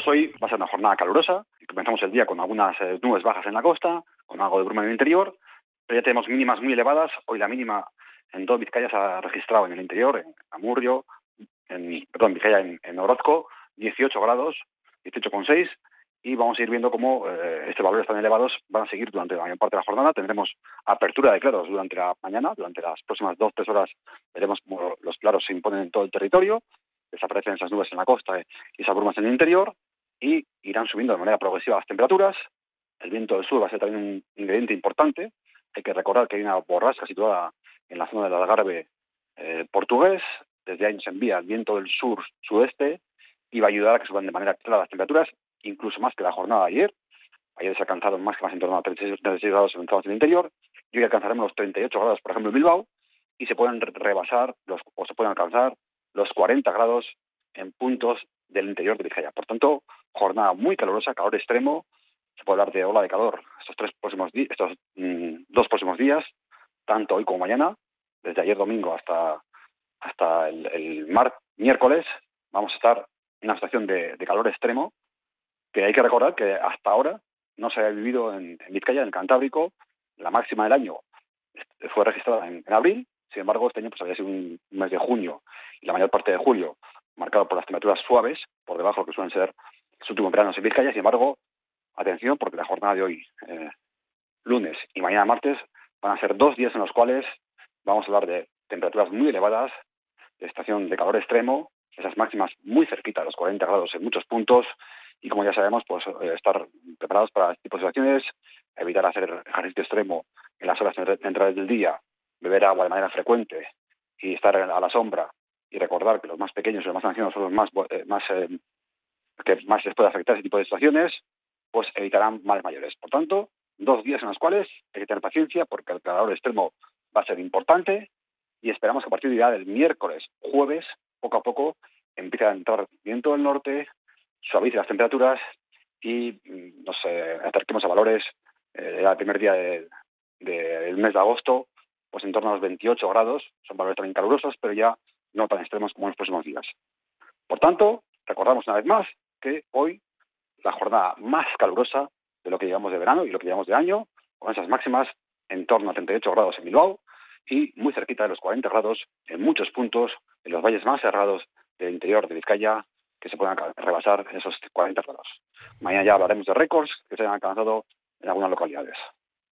Pues hoy va a ser una jornada calurosa y comenzamos el día con algunas nubes bajas en la costa, con algo de bruma en el interior, pero ya tenemos mínimas muy elevadas. Hoy la mínima en todo Vizcaya se ha registrado en el interior, en Amurrio, Vizcaya, en Orozco, 18 grados, 18,6, y vamos a ir viendo cómo estos valores tan elevados van a seguir durante la mayor parte de la jornada. Tendremos apertura de claros durante la mañana, durante las próximas 2 o 3 horas veremos cómo los claros se imponen en todo el territorio, desaparecen esas nubes en la costa y esas brumas en el interior, y irán subiendo de manera progresiva las temperaturas. El viento del sur va a ser también un ingrediente importante. Hay que recordar que hay una borrasca situada en la zona del Algarve portugués. Desde ahí se envía el viento del sur-sudeste y va a ayudar a que suban de manera clara las temperaturas, incluso más que la jornada de ayer. Ayer se alcanzaron máximas en torno a 36 grados en el interior, y hoy alcanzaremos los 38 grados, por ejemplo, en Bilbao, y se pueden rebasar se pueden alcanzar los 40 grados en puntos del interior de Vizcaya. Por tanto, jornada muy calurosa, calor extremo. Se puede hablar de ola de calor estos 2 próximos días, tanto hoy como mañana, desde ayer domingo hasta el miércoles. Vamos a estar en una situación de calor extremo, que hay que recordar que hasta ahora no se había vivido en Vizcaya, en el Cantábrico. La máxima del año fue registrada en abril. Sin embargo, este año pues había sido un mes de junio y la mayor parte de julio marcado por las temperaturas suaves, por debajo de lo que suelen ser los últimos veranos en Vizcaya. Sin embargo, atención, porque la jornada de hoy, lunes, y mañana martes, van a ser 2 días en los cuales vamos a hablar de temperaturas muy elevadas, de estación de calor extremo, esas máximas muy cerquita de los 40 grados en muchos puntos, y como ya sabemos, pues estar preparados para este tipo de situaciones, evitar hacer ejercicio extremo en las horas centrales del día, beber agua de manera frecuente y estar a la sombra, y recordar que los más pequeños y los más ancianos son los que más les puede afectar ese tipo de situaciones, pues evitarán males mayores. Por tanto, 2 días en los cuales hay que tener paciencia, porque el calor extremo va a ser importante, y esperamos que a partir del miércoles, jueves, poco a poco empiece a entrar viento del norte, suavice las temperaturas y nos acerquemos a valores el primer día del mes de agosto, pues en torno a los 28 grados. Son valores también calurosos, pero ya no tan extremos como en los próximos días. Por tanto, recordamos una vez más que hoy la jornada más calurosa de lo que llevamos de verano y lo que llevamos de año, con esas máximas en torno a 38 grados en Bilbao y muy cerquita de los 40 grados en muchos puntos, en los valles más cerrados del interior de Vizcaya, que se puedan rebasar esos 40 grados. Mañana ya hablaremos de récords que se han alcanzado en algunas localidades.